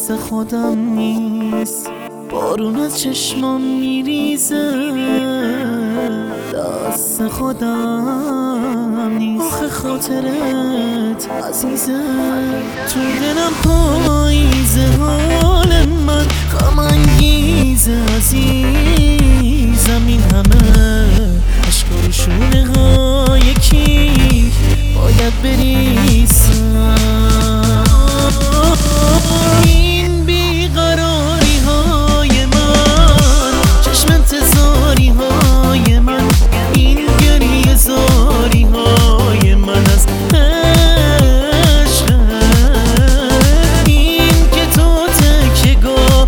دست خودم نیست، بارون از چشمام میریزه. دست خودم نیست، آخه خاطرت عزیزه. تو دلم پاییزه، حال من غم انگیزه عزیزم. این همه عشق و شونه های کی باید بریزم؟ این بیقراری های من، چشم انتظاری های من، این گریه زاری های من از عشق. این که تو تکیه‌گاه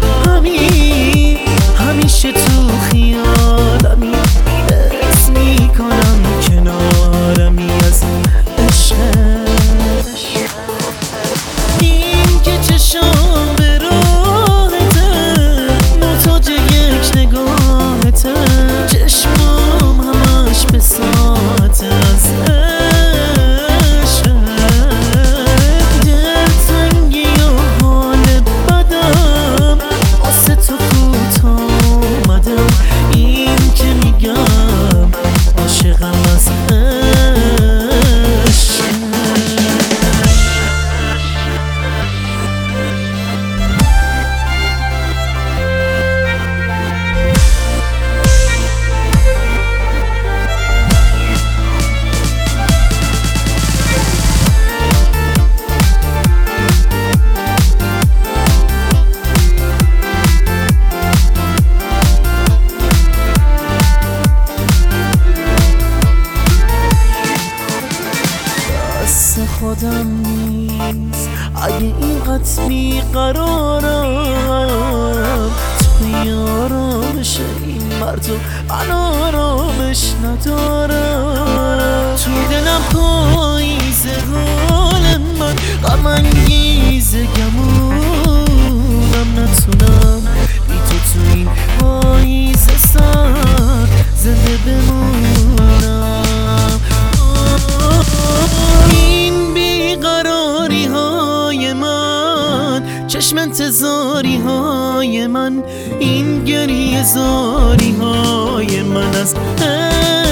همیشه تو خیالمی، حس میکنم کنارمی از عشق. این که چشام به راهته، محتاج یک نگاهته، چشمام همش به ساعت از عشق. دلتنگی و حال بدم واسه تو کوتاه اومدم. این که میگم عاشقم از عشق. خودم نیست اگه اینقدر بیقرارم. توی آرامش این مرد و من آرامش ندارم. تو دلم پاییزه، حال من غم انگیزه، گمونم نتونم بی تو این پاییزه سر زنده بمونم. این بیقراری های من، چشم انتظاری های من، این گریه زاری های من از